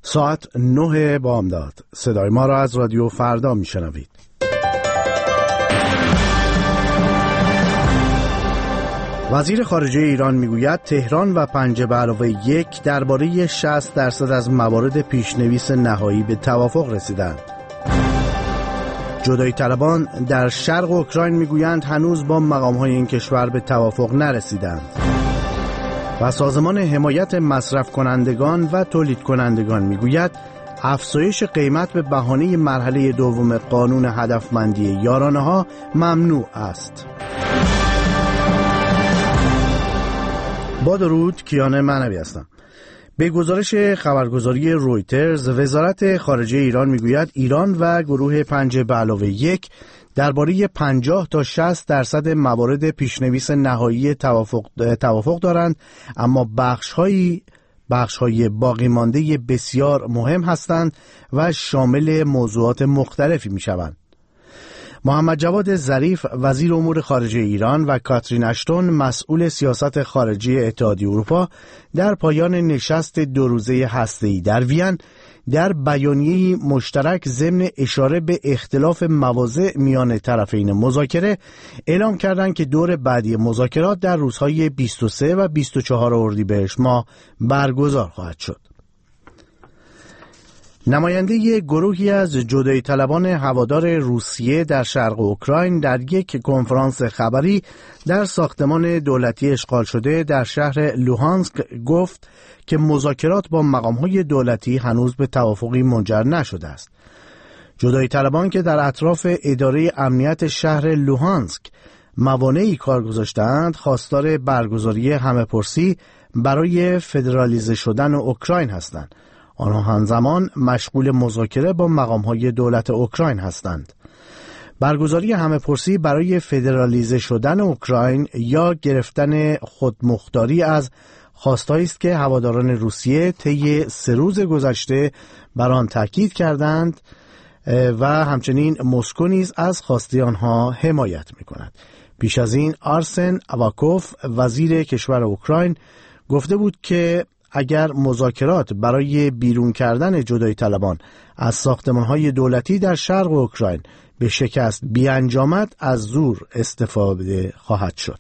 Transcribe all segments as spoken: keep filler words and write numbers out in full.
ساعت نه بامداد. صدای ما را از رادیو فردا میشنوید. وزیر خارجه ایران میگوید تهران و پنجه به علاوه یک درباره شصت درصد از موارد پیشنویس نهایی به توافق رسیدند. جدایی طلبان در شرق اوکراین میگویند هنوز با مقام‌های این کشور به توافق نرسیدند. و سازمان حمایت مصرف کنندگان و تولید کنندگان میگوید افزایش قیمت به بهانه مرحله دوم قانون هدفمندی یارانه‌ها ممنوع است. با درود، کیان معنوی هستم. به گزارش خبرگزاری رویترز، وزارت خارجه ایران میگوید ایران و گروه پنجه به علاوه یک درباره پنجاه تا شصت درصد موارد پیشنویس نهایی توافق توافق دارند، اما بخش‌هایی بخش‌های باقی مانده بسیار مهم هستند و شامل موضوعات مختلفی می‌شوند. محمد جواد ظریف وزیر امور خارجه ایران و کاترین اشتون مسئول سیاست خارجی اتحادیه اروپا در پایان نشست دو روزه هسته‌ای در وین در بیانیه‌ای مشترک ضمن اشاره به اختلاف مواضع میان طرفین مذاکره اعلام کردند که دور بعدی مذاکرات در روزهای بیست و سه و بیست و چهار اردیبهشت ماه برگزار خواهد شد. نماینده گروهی از جدایی طلبان هوادار روسیه در شرق اوکراین در یک کنفرانس خبری در ساختمان دولتی اشغال شده در شهر لوهانسک گفت که مذاکرات با مقام‌های دولتی هنوز به توافقی منجر نشده است. جدایی طلبان که در اطراف اداره امنیت شهر لوهانسک موانعی کار گذاشتند، خواستار برگزاری همه‌پرسی برای فدرالیزه شدن اوکراین هستند. آنها همزمان مشغول مذاکره با مقام‌های دولت اوکراین هستند. برگزاری همه‌پرسی برای فدرالیزه شدن اوکراین یا گرفتن خودمختاری از خواستهایی است که هواداران روسیه طی سه روز گذشته بر آن تاکید کردند و همچنین مسکو نیز از خواسته آنها حمایت می‌کند. پیش از این آرسن آواکوف وزیر کشور اوکراین گفته بود که اگر مذاکرات برای بیرون کردن جدایی طلبان از ساختمان‌های دولتی در شرق اوکراین به شکست بیانجامد، از زور استفاده خواهد شد.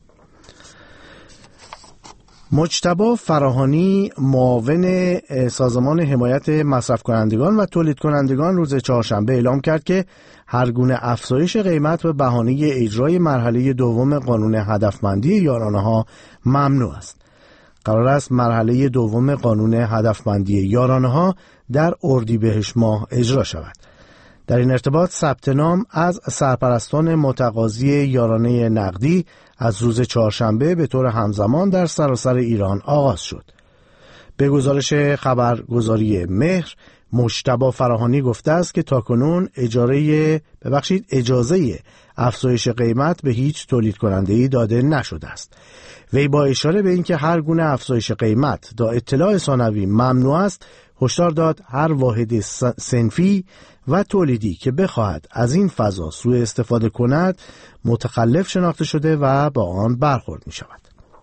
مجتبی فراهانی معاون سازمان حمایت مصرف کنندگان و تولید کنندگان روز چهارشنبه اعلام کرد که هر گونه افزایش قیمت به بهانه اجرای مرحله دوم قانون هدفمندی یارانه‌ها ممنوع است. قرار است مرحله دوم قانون هدفمندی یارانه‌ها در اردیبهشت ماه اجرا شود. در این ارتباط ثبت نام از سرپرستان متقاضی یارانه نقدی از روز چهارشنبه به طور همزمان در سراسر ایران آغاز شد. به گزارش خبرگزاری مهر، مجتبی فراهانی گفته است که تاکنون اجاره ببخشید اجازه افزایش قیمت به هیچ تولید کننده‌ای داده نشده است. وی با اشاره به اینکه هر گونه افزایش قیمت تا اطلاع ثانوی ممنوع است، هشدار داد هر واحد صنفی و تولیدی که بخواهد از این فضا سوء استفاده کند متخلف شناخته شده و با آن برخورد می شود.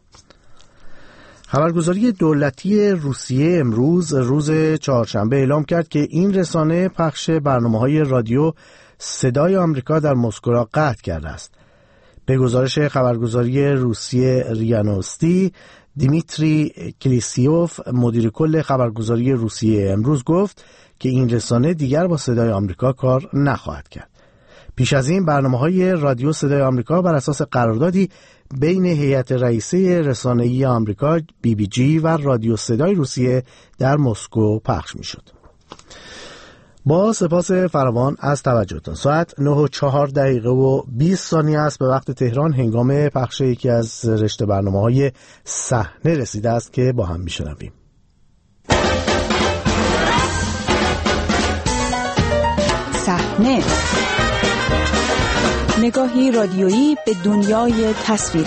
خبرگزاری دولتی روسیه امروز روز چهارشنبه اعلام کرد که این رسانه پخش برنامه‌های رادیو صدای آمریکا در مسکو را قطع کرده است. به گزارش خبرگزاری روسیه ریانوستی، دیمیتری کلیسیوف مدیر کل خبرگزاری روسیه امروز گفت که این رسانه دیگر با صدای آمریکا کار نخواهد کرد. پیش از این برنامه‌های رادیو صدای آمریکا بر اساس قراردادی بین هیئت رئیسه رسانه‌ای آمریکا بی بی جی و رادیو صدای روسیه در مسکو پخش می‌شد. با سپاس فراوان از توجهتان. ساعت نه و چهار دقیقه و بیست ثانیه است به وقت تهران، هنگام پخش یکی از رشته برنامه‌های صحنه رسیده است که با هم می‌شنویم. صحنه، نگاهی رادیویی به دنیای تصویری.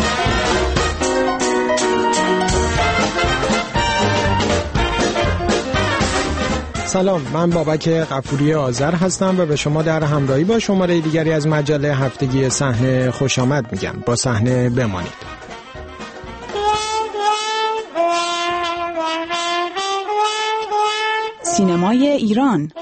سلام، من بابک غفوری آذر هستم و به شما در همراهی با شماره دیگری از مجله هفتگی صحنه خوش آمد میگم. با صحنه بمانید. سینمای ایران.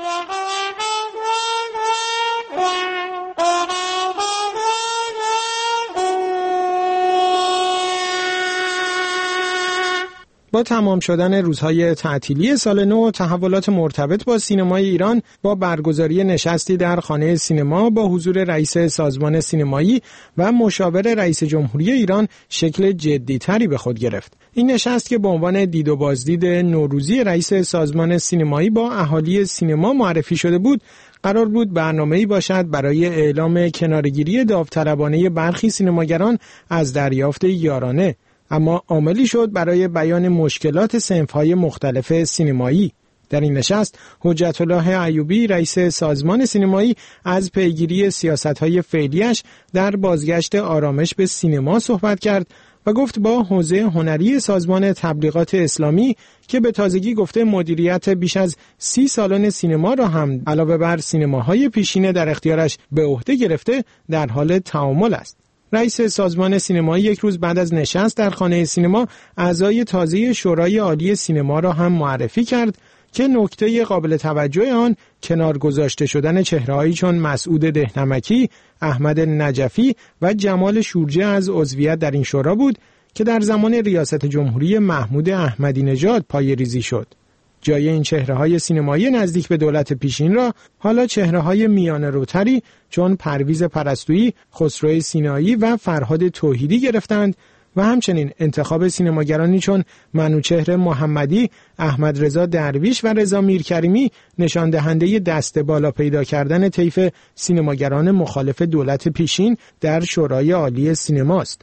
با تمام شدن روزهای تعطیلی سال نو، تحولات مرتبط با سینمای ایران با برگزاری نشستی در خانه سینما با حضور رئیس سازمان سینمایی و مشاور رئیس جمهوری ایران شکل جدی‌تری به خود گرفت. این نشست که به عنوان دید و بازدید نوروزی رئیس سازمان سینمایی با اهالی سینما معرفی شده بود، قرار بود برنامه‌ای باشد برای اعلام کناره‌گیری داوطلبانه برخی سینماگران از دریافت یارانه، اما عاملی شد برای بیان مشکلات صنف‌های مختلف سینمایی. در این نشست حجت الله ایوبی رئیس سازمان سینمایی از پیگیری سیاست‌های فعلیش در بازگشت آرامش به سینما صحبت کرد و گفت با حوزه هنری سازمان تبلیغات اسلامی که به تازگی گفته مدیریت بیش از سی سالن سینما را هم علاوه بر سینماهای پیشینه در اختیارش به عهده گرفته، در حال تعامل است. رئیس سازمان سینمایی یک روز بعد از نشست در خانه سینما اعضای تازه شورای عالی سینما را هم معرفی کرد که نکته قابل توجه آن کنار گذاشته شدن چهره‌هایی چون مسعود دهنمکی، احمد نجفی و جمال شورجه از عضویت در این شورا بود که در زمان ریاست جمهوری محمود احمدی نژاد پایه‌ریزی شد. جای این چهره‌های سینمایی نزدیک به دولت پیشین را حالا چهره‌های میانه روتری چون پرویز پرستویی، خسرو سینایی و فرهاد توحیدی گرفتند و همچنین انتخاب سینماگرانی چون منوچهر محمدی، احمد رضا درویش و رضا میرکریمی نشان دهنده دست بالا پیدا کردن طیف سینماگران مخالف دولت پیشین در شورای عالی سینماست.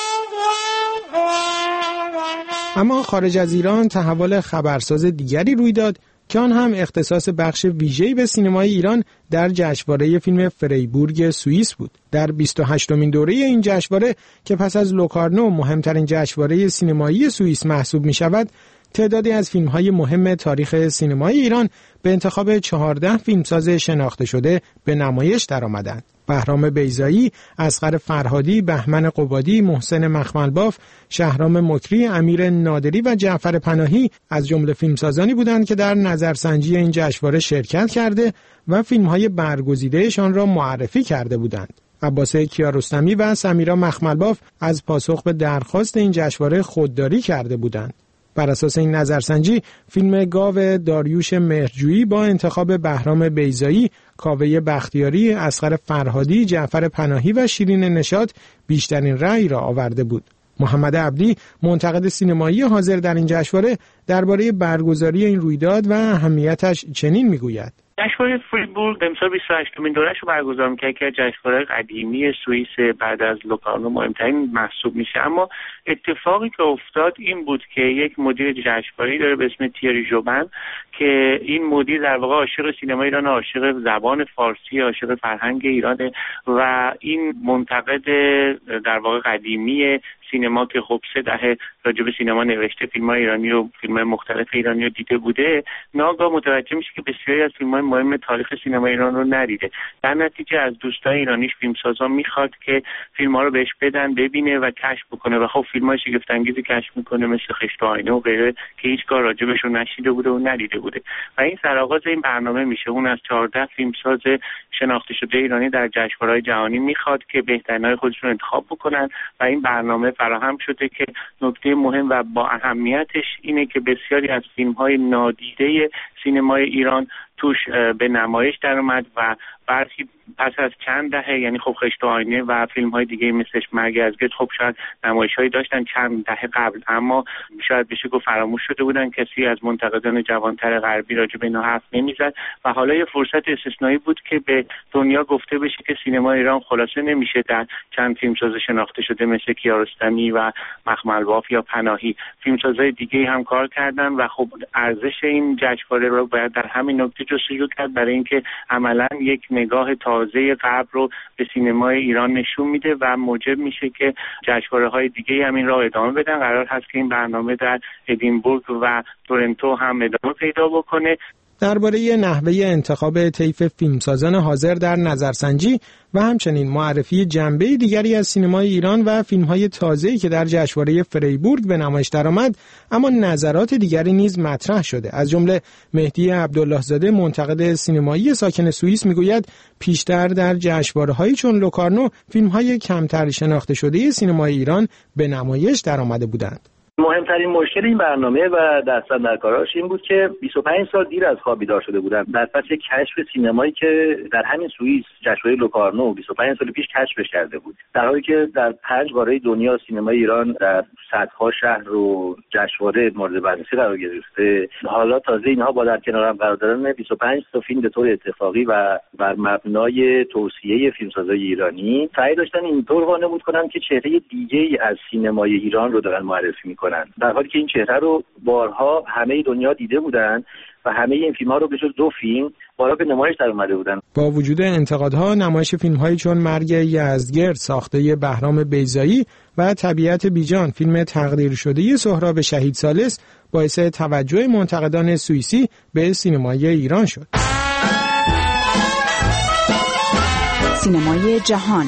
اما خارج از ایران تحول خبرساز دیگری روی داد که آن هم اختصاص بخش ویژه‌ای به سینمای ایران در جشنواره فیلم فریبورگ سوئیس بود. در بیست و هشتمین دوره این جشنواره که پس از لوکارنو مهمترین جشنواره سینمایی سوئیس محسوب می شود، تعدادی از فیلم‌های مهم تاریخ سینمای ایران به انتخاب چهارده فیلمساز شناخته شده به نمایش درآمدند. بهرام بیضایی، اصغر فرهادی، بهمن قبادی، محسن مخملباف، شهرام مکری، امیر نادری و جعفر پناهی از جمله فیلمسازانی بودند که در نظرسنجی این جشنواره شرکت کرده و فیلم‌های برگزیده‌شان را معرفی کرده بودند. عباس کیارستمی و سمیرا مخملباف از پاسخ به درخواست این جشنواره خودداری کرده بودند. بر اساس این نظرسنجی فیلم گاو داریوش مهرجویی با انتخاب بهرام بیضایی، کاوه بختیاری، اصغر فرهادی، جعفر پناهی و شیرین نشاط بیشترین رأی را آورده بود. محمد عبدی، منتقد سینمایی حاضر در این جشنواره، درباره برگزاری این رویداد و اهمیتش چنین میگوید: جشنواره فریبورگ امسال بیست و هشتمین دوره‌اش رو برگزار می‌کنه که جشنواره قدیمی سوئیس بعد از لوکارنو مهمترین محسوب میشه. اما اتفاقی که افتاد این بود که یک مدیر جشنواره داره به اسم تیری ژوبن که این مدیر در واقع عاشق سینما ایران، عاشق زبان فارسی، عاشق فرهنگ ایرانه و این منتقد در واقع قدیمی سینما که خب سه دهه راجع به سینما نوشته، فیلم‌های ایرانی و فیلم‌های مختلف ایرانی رو دیده بوده، ناگاه متوجه میشه که بسیاری از فیلم‌های مهم تاریخ سینما ایران رو ندیده. در نتیجه از دوستای ایرانیش فیلمسازا میخواد که فیلم‌ها رو بهش بدن ببینه و کشف بکنه و خب فیلم‌های شگفت‌انگیزی کشف میکنه مثل خشت و آینه و غیره که هیچگاه راجبش رو نشیده بوده و ندیده بوده و این سرآغاز این برنامه میشه. اون از چهارده فیلمساز شناخته شده ایرانی در جشنواره‌های جهانی میخواد که بهترین‌های خودشون انتخاب بکنن و این برنامه فراهم شده که نکته مهم و با اهمیتش اینه که بسیاری از فیلم‌های نادیده سینمای ایران توش به نمایش در اومد و برخی پس از چند دهه، یعنی خب خشت و آینه و فیلم‌های دیگه مثل مرگ از گرد خب شاید نمایش‌هایی داشتن چند دهه قبل، اما شاید بشه گفت فراموش شده بودن، کسی از منتقدان جوانتر غربی راجع به اینا حرف نمی‌زد و حالا یه فرصت استثنایی بود که به دنیا گفته بشه که سینما ایران خلاصه نمیشه در چند فیلمساز شناخته شده مثل کیارستمی و مخملباف یا پناهی. فیلمسازهای دیگه هم کار کردن و خب ارزش این جشنواره رو باید در همین نکته جستجو کرد برای اینکه عملاً یک نگاه تازه غرب رو به سینمای ایران نشون میده و موجب میشه که جشنواره‌های دیگه هم این راه ادامه بدن. قرار هست که این برنامه در ادینبورگ و تورنتو هم ادامه پیدا بکنه. درباره نحوه انتخاب طیف فیلمسازان حاضر در نظرسنجی و همچنین معرفی جنبه دیگری از سینمای ایران و فیلم‌های تازه‌ای که در جشنواره فریبورگ به نمایش درآمد، اما نظرات دیگری نیز مطرح شده. از جمله مهدی عبدالله زاده، منتقد سینمایی ساکن سوئیس، میگوید پیشتر در جشنواره‌هایی چون لوکارنو فیلم‌های کمتر شناخته شده سینمای ایران به نمایش درآمده بودند. مهمترین مشکل این برنامه و دستاندرکاراش این بود که بیست و پنج سال دیر از خواب بیدار شده بودن در فصل کشف سینمایی که در همین سوئیس جشنواره لوکارنو بیست و پنج سال پیش کشفش کرده بود، در حالی که در پنج قاره دنیا سینمای ایران در صدها شهر و جشنواره مورد بررسی قرار گرفته. حالا تازه اینها با در کنار هم قرار دادن بیست و پنج تا فیلم به طور اتفاقی و بر مبنای توصیه فیلمسازای ایرانی سعی داشتن اینطور وانمود کنن که چهره دیگه‌ای از سینمای ایران رو دارن معرفی میکنن، در حالی که این چهره رو بارها همه دنیا دیده بودن و همه این فیلم‌ها رو به جز دو فیلم بارها به نمایش در اومده بودن. با وجود انتقادها، نمایش فیلم‌هایی چون مرگ یزدگرد ساخته بهرام بیضایی و طبیعت بیجان فیلم تقدیر شده سهراب شهید ثالث باعث توجه منتقدان سوئیسی به سینمای ایران شد. سینمای جهان.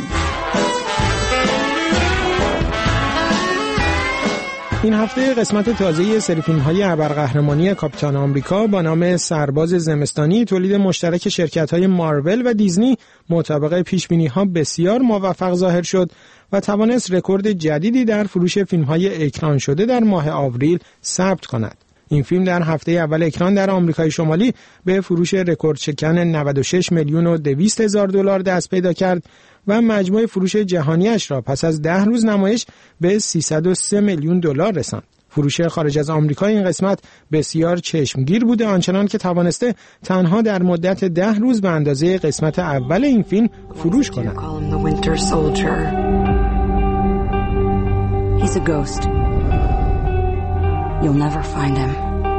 این هفته قسمت تازه سری فیلم‌های ابرقهرمانی کاپیتان آمریکا با نام سرباز زمستانی تولید مشترک شرکت‌های مارول و دیزنی مطابق پیش‌بینی‌ها بسیار موفق ظاهر شد و توانست رکورد جدیدی در فروش فیلم‌های اکران شده در ماه آوریل ثبت کند. این فیلم در هفته اول اکران در آمریکای شمالی به فروش رکورد شکن نود و شش میلیون و دویست هزار دلار دست پیدا کرد و مجموع فروش جهانیش را پس از ده روز نمایش به سیصد و سه میلیون دلار رساند. فروش خارج از آمریکا این قسمت بسیار چشمگیر بوده، آنچنان که توانسته تنها در مدت ده روز به اندازه قسمت اول این فیلم فروش کند. He's a ghost. You'll never find him.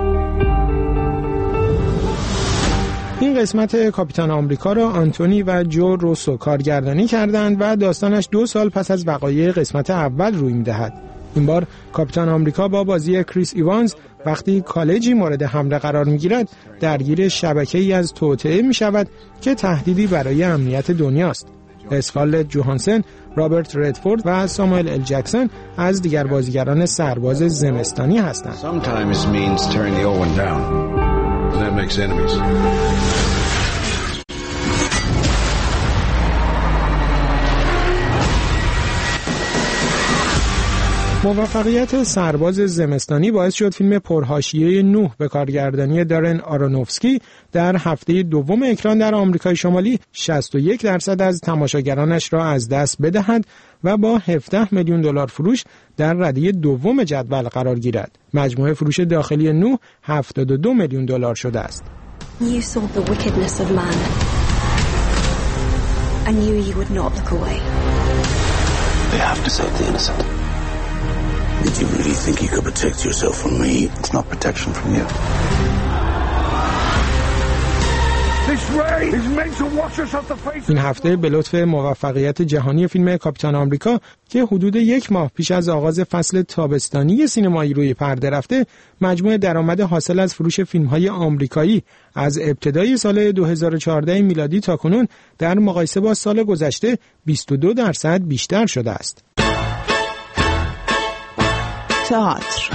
این قسمت کاپیتان آمریکا را آنتونی و جو روسو کارگردانی کردند و داستانش دو سال پس از وقایع قسمت اول روی می‌دهد. این بار کاپیتان آمریکا با بازی کریس ایوانز وقتی کالجی مورد حمله قرار می‌گیرد درگیر شبکه‌ای از توطئه می‌شود که تهدیدی برای امنیت دنیاست. اسکارلت جوهانسن، رابرت ردفورد و ساموئل ال جکسون از دیگر بازیگران سرباز زمستانی هستند. موفقیت سرباز زمستانی باعث شد فیلم پرحاشیه نوح به کارگردانی دارن آرونوفسکی در هفته دوم اکران در آمریکای شمالی شصت و یک درصد از تماشاگرانش را از دست بدهد و با هفده میلیون دلار فروش در رده دوم جدول قرار گیرد. مجموع فروش داخلی نوح هفتاد و دو میلیون دلار شده است. You saw the wickedness of man. I knew you would not look away. They have to save the innocent. Did you really think you could protect yourself from me? It's not protection from you. این هفته به لطف موفقیت جهانی فیلم کاپیتان آمریکا که حدود یک ماه پیش از آغاز فصل تابستانی سینمایی روی پرده رفته، مجموع درآمد حاصل از فروش فیلم‌های آمریکایی از ابتدای سال دو هزار و چهارده میلادی تا کنون در مقایسه با سال گذشته بیست و دو درصد بیشتر شده است. تئاتر.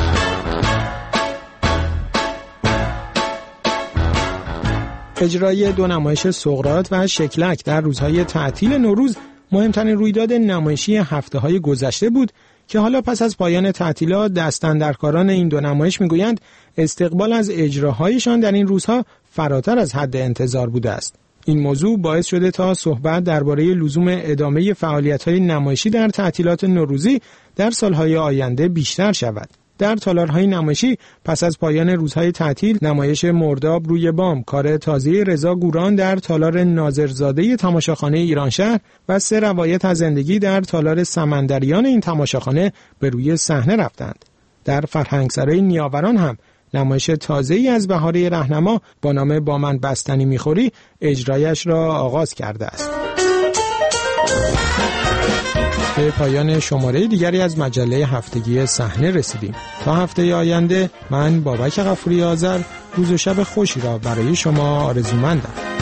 اجرای دو نمایش سقراط و شکلک در روزهای تعطیل نوروز مهمترین رویداد نمایشی هفته‌های گذشته بود که حالا پس از پایان تعطیلات دستاندرکاران این دو نمایش میگویند استقبال از اجراهایشان در این روزها فراتر از حد انتظار بوده است. این موضوع باعث شده تا صحبت درباره لزوم ادامه فعالیت‌های نمایشی در تعطیلات نوروزی در سالهای آینده بیشتر شود. در تالارهای نمایشی پس از پایان روزهای تعطیل نمایش مرداب روی بام، کار تازه رضا گوران در تالار ناظرزاده تماشاخانه ایرانشهر و سه روایت از زندگی در تالار سمندریان این تماشاخانه به روی صحنه رفتند. در فرهنگسرای نیاوران هم نمایش تازه‌ای از بهاره رهنما با نام با من بستنی میخوری اجرایش را آغاز کرده است. به پایان شماره دیگری از مجله هفتگی صحنه رسیدیم. تا هفته آینده من بابک غفوری آذر روز و شب خوشی را برای شما آرزومندم.